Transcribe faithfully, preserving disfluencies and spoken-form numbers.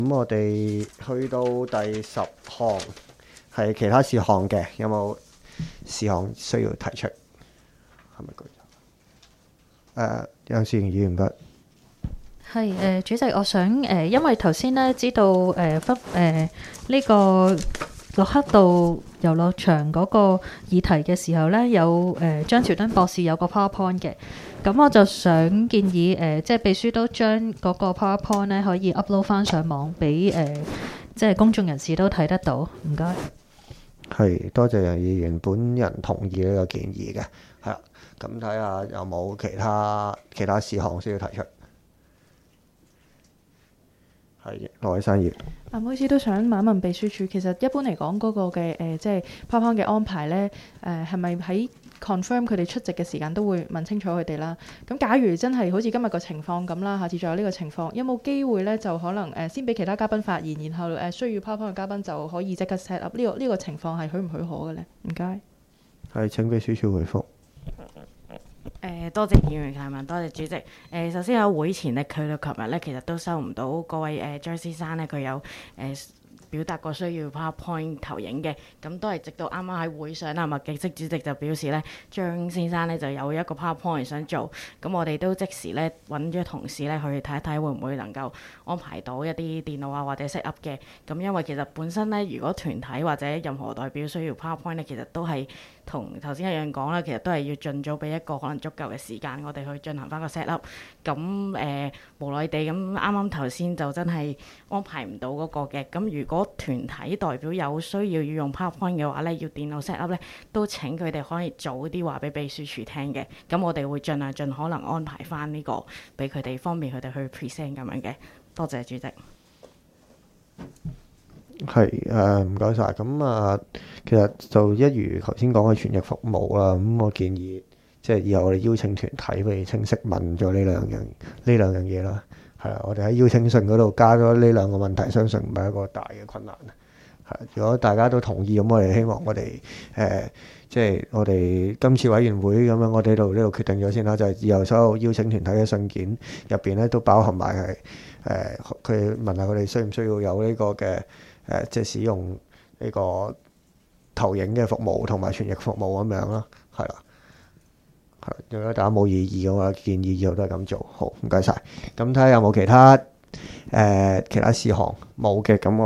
咁我哋去到第十項係其他事項嘅，有冇事項需要提出？係咪舉手？誒，楊思瑩議員唔該。 係誒、呃，主席，我想誒、呃，因為頭先咧知道誒忽誒呢個洛克道遊樂場嗰個議題嘅時候咧，有誒、呃、張朝敦博士有個 PowerPoint 嘅，咁我就想建議誒、呃，即係秘書都將嗰個 PowerPoint 咧可以 upload 翻上網俾誒、呃，即係公眾人士都睇得到。唔該。係， 多謝楊議員，本人同意呢個建議嘅。係啦，咁睇下有冇其他其他事項需要提出。係，羅偉山議員。 啊，唔好意思，都想問一問秘書處，其實一般嚟講嗰個嘅誒、呃，即係 PowerPoint 嘅安排咧，誒係咪喺 confirm 佢哋出席嘅時間都會問清楚佢哋啦？咁假如真係好似今日個情況咁啦，下次再有呢個情況，有冇機會咧就可能誒、呃、先俾其他嘉賓發言，然後誒、呃、需要 PowerPoint 嘅嘉賓就可以即刻 set up 呢、這個呢、這個情況係許唔許可嘅咧？唔該。 係，請秘書處回覆。 誒、呃、多謝議員提問，多謝主席。誒、呃、首先喺會前咧，佢到琴日咧，其實都收唔到各位誒、呃、張先生咧，佢有誒、呃、表達過需要 PowerPoint 投影嘅，咁都係直到啱啱喺會上啦，麥敬釋主席就表示咧，張先生咧就有一個 PowerPoint 想做，咁我哋都即時咧揾咗同事咧去睇一睇會唔會能夠安排到一啲電腦啊或者 set up 嘅，咁因為其實本身咧，如果團體或者任何代表需要 PowerPoint 咧，其實都係同頭先一樣講啦，其實都係要盡早俾一個可能足夠嘅時間，我哋去進行翻個 set up。咁誒、呃、無奈地咁啱啱頭先就真係安排唔到嗰個嘅。咁如果團體代表有需要要用 PowerPoint 嘅話咧，要電腦 set up 咧，都請佢哋可以早啲話俾秘書處聽嘅。咁我哋會盡量盡可能安排翻呢個俾佢哋，方便佢哋去 present 咁樣嘅。多謝主席。 係誒，唔該晒。咁啊，其實就一如頭先講嘅傳譯服務啦。咁我建議，即係以後我哋邀請團體，譬如清晰問咗呢兩樣呢兩樣嘢啦。係啦，我哋喺邀請信嗰度加咗呢兩個問題，相信唔係一個大嘅困難。係，如果大家都同意，咁我哋希望我哋誒、呃，即係我哋今次委員會咁樣，我哋呢度呢度決定咗先啦。就係、是、以後所有邀請團體嘅信件入邊咧，都包含埋係誒，佢、呃、問下佢哋需唔需要有呢個嘅。誒、呃，即係使用呢個投影嘅服務同埋傳譯服務咁樣啦，係啦，係。如果大家冇異議嘅話，建議以後都係咁做。好，唔該晒。咁睇下有冇其他誒、呃、其他事項冇嘅，咁我。